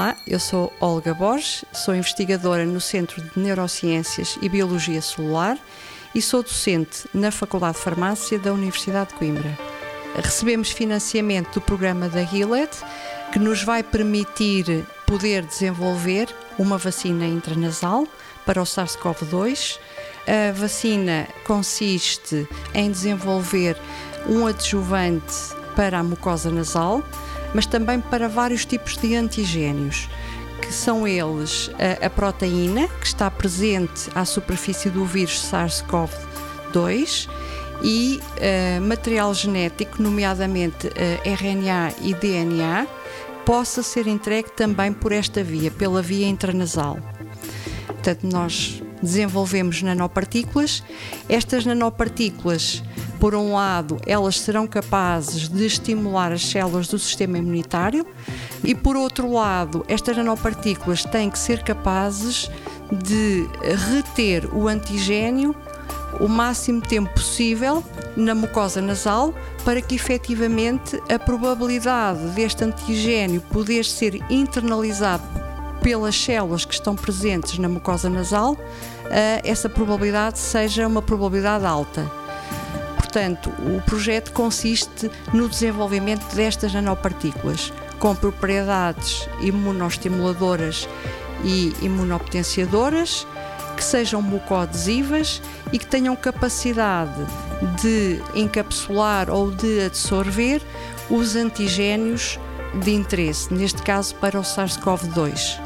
Olá, eu sou Olga Borges, sou investigadora no Centro de Neurociências e Biologia Celular e sou docente na Faculdade de Farmácia da Universidade de Coimbra. Recebemos financiamento do programa da Gilead, que nos vai permitir poder desenvolver uma vacina intranasal para o SARS-CoV-2. A vacina consiste em desenvolver um adjuvante para a mucosa nasal, mas também para vários tipos de antigénios, que são eles a proteína, que está presente à superfície do vírus SARS-CoV-2, e material genético, nomeadamente RNA e DNA, possa ser entregue também por esta via, pela via intranasal. Portanto, nós desenvolvemos nanopartículas. Estas nanopartículas, por um lado, elas serão capazes de estimular as células do sistema imunitário e, por outro lado, estas nanopartículas têm que ser capazes de reter o antigénio o máximo tempo possível na mucosa nasal, para que efetivamente a probabilidade deste antigénio poder ser internalizado pelas células que estão presentes na mucosa nasal, essa probabilidade seja uma probabilidade alta. Portanto, o projeto consiste no desenvolvimento destas nanopartículas com propriedades imunoestimuladoras e imunopotenciadoras, que sejam mucoadesivas e que tenham capacidade de encapsular ou de absorver os antigénios de interesse, neste caso para o SARS-CoV-2.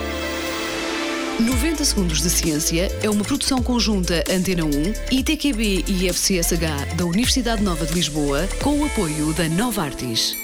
90 Segundos de Ciência é uma produção conjunta Antena 1, ITQB e FCSH da Universidade Nova de Lisboa, com o apoio da Novartis.